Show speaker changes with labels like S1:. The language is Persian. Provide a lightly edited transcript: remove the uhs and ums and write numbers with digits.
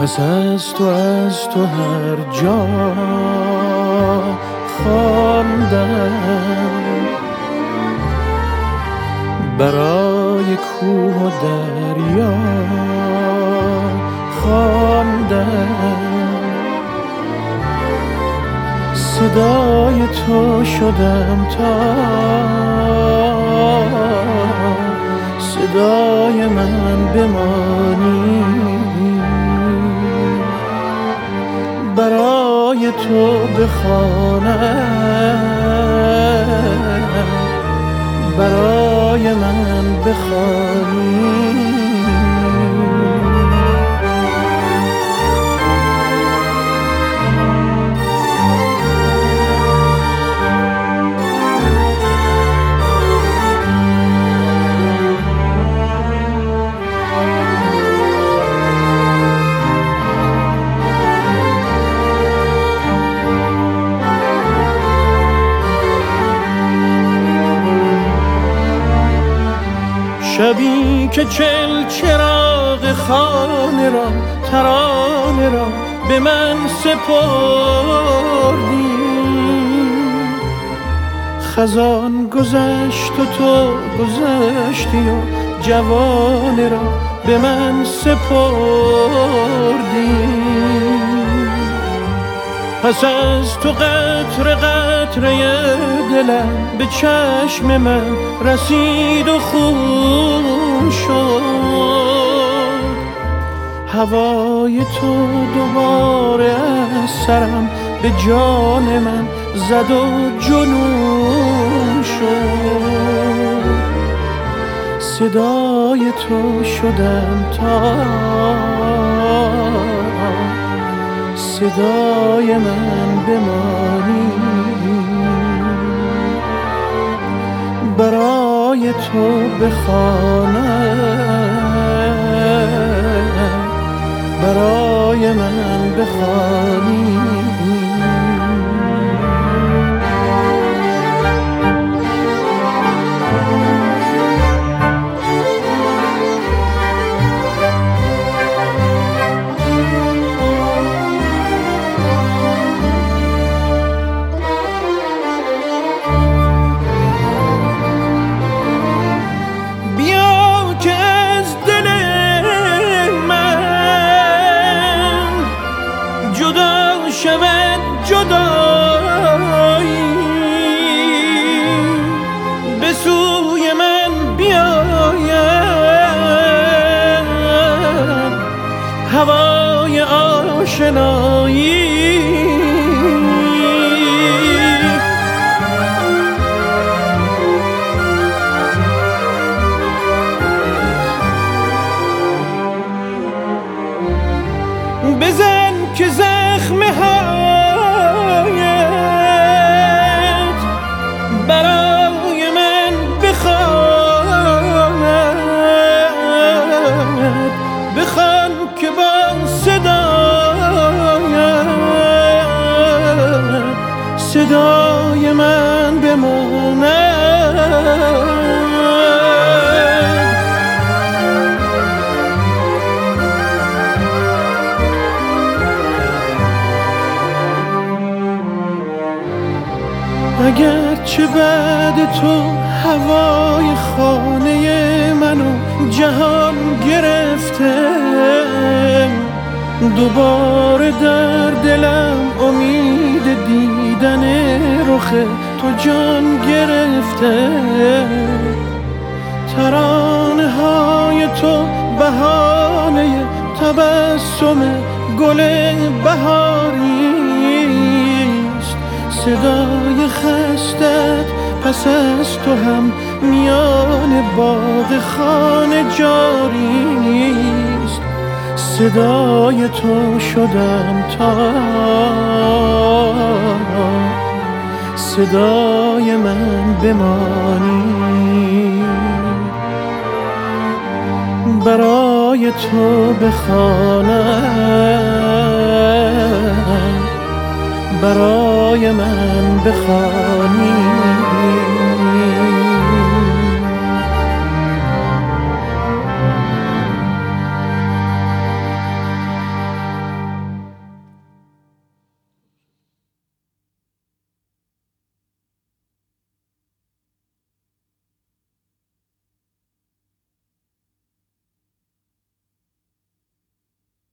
S1: پس از تو هر جا خواندم، برای کوه و دریا خواندم، صدای تو شدم تا صدای من بمانی، برای تو بخوانم، برای من بخوانی. شبی که چل چراغ خانه را ترانه را به من سپردی، خزان گذشت و تو گذشتی و جوانه را به من سپردی. پس از تو قطره قطره دلم به چشم من رسید و خون شد، هوای تو دوباره از سرم به جان من زد و جنون شد. صدای تو شدم تا صدای من بمانی، برای تو بخوانم، برای من بخوانی. شود جدایی به سوی من بیاید، هوای آشنایی بزن که زخم هایت برای من بخواند، بخوان که با صدایت صدای من بماند. اگرچه بعد تو هوای خانه منو جهان گرفته، دوباره در دلم امید دیدن رخ تو جان گرفته. ترانه های تو بهانه تبسم گل بهاریست، صدای خستت پس از تو هم میان باغ خانه جاریست. صدای تو شدم تا صدای من بمانی، برای تو بخوانم، برای من بخوانی.